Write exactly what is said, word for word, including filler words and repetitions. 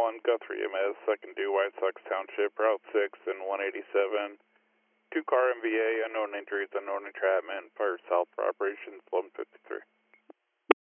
one, Guthrie M S, second due White Sox Township, Route six and one eighty-seven. Two car M V A, unknown injuries, unknown entrapment, fire south for operations eleven fifty-three.